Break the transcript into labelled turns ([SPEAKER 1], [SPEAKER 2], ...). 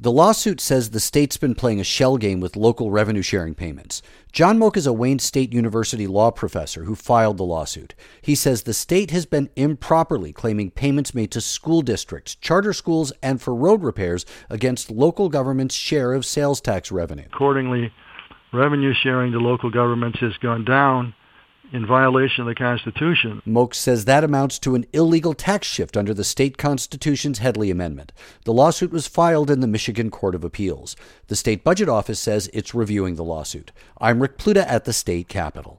[SPEAKER 1] The lawsuit says the state's been playing a shell game with local revenue sharing payments. John Moak is a Wayne State University law professor who filed the lawsuit. He says the state has been improperly claiming payments made to school districts, charter schools, and for road repairs against local government's share of sales tax revenue.
[SPEAKER 2] Accordingly, revenue sharing to local governments has gone down in violation of the Constitution.
[SPEAKER 1] Moak says that amounts to an illegal tax shift under the state constitution's Headley Amendment. The lawsuit was filed in the Michigan Court of Appeals. The state budget office says it's reviewing the lawsuit. I'm Rick Pluta at the state capitol.